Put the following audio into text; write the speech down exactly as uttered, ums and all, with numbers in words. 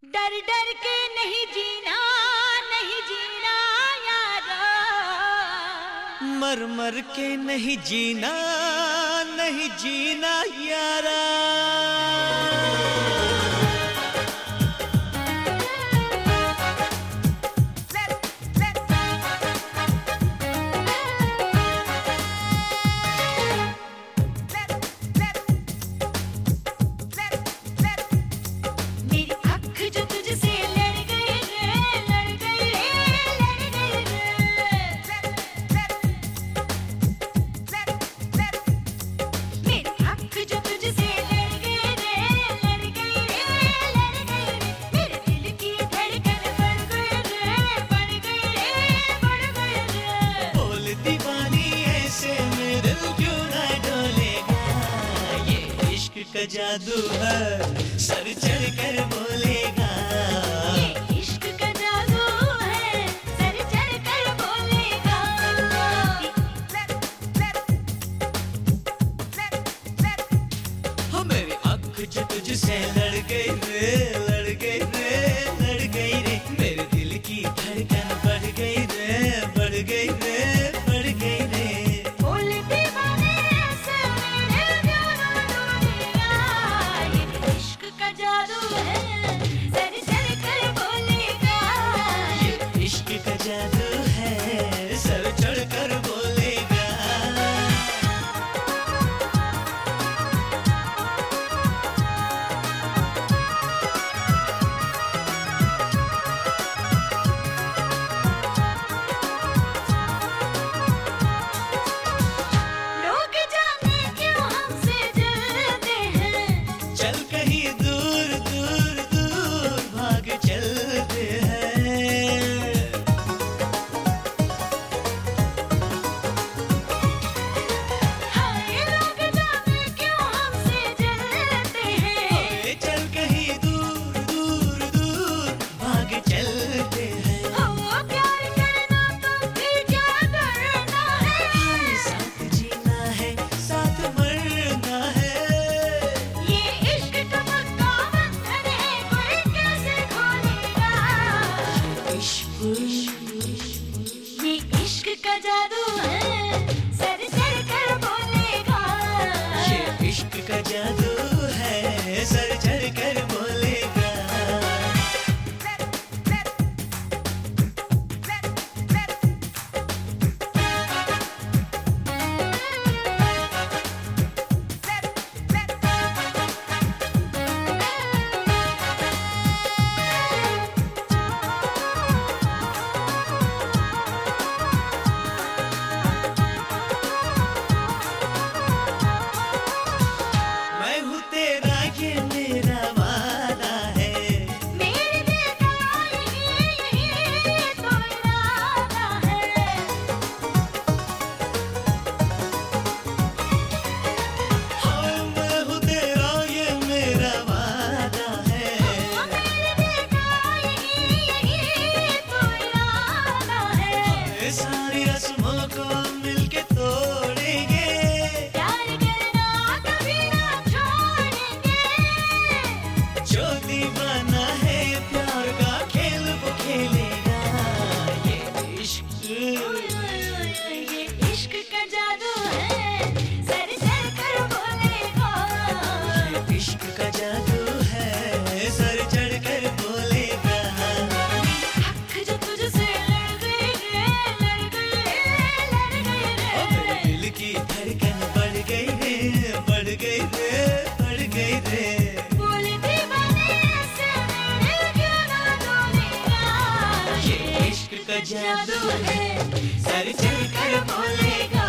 डर डर के नहीं जीना, नहीं जीना यारा, मर मर के नहीं जीना, नहीं जीना यारा। का जादू है, सर चढ़ कर बोलेगा। ये इश्क का जादू है, सर चढ़ कर बोलेगा। हो मेरी आँख जो तुझसे लड़ गई रे, लड़ गई रे, लड़ गई रे। मेरे दिल की धड़कन बढ़ गई रे, बढ़ गई रे, बढ़ गई रे। इश्क का जादू है, सर चढ़ कर बोलेगा। लोग जाने क्यों हमसे डरते हैं, चल कहीं दूर दूर दूर भाग चलते हैं। ये इश्क का जादू है, सर चढ़ कर बोलेगा। ये इश्क का जादू है, सर चढ़ कर बोलेगा। सारी रस्मों को मिलके तोड़ेंगे, प्यार करना कभी ना छोड़ेंगे। जो दीवाना है प्यार का खेल वो खेलेगा। ये इश्क, ये इश्क का जादू है, सर चढ़ कर बोलेगा। ये इश्क का जादू है, सर चढ़ कर बोलेगा। हक जो तुझसे लड़ गई रे, लड़ गई रे, लड़ गई रे। मेरे दिल की धड़कन बढ़ गई रे, बढ़ गई रे, बढ़ गई रे। बोले दीवाने ऐसे मेरे क्यों ना तोड़ेगा। ये इश्क का जादू है, सर चढ़ कर बोलेगा।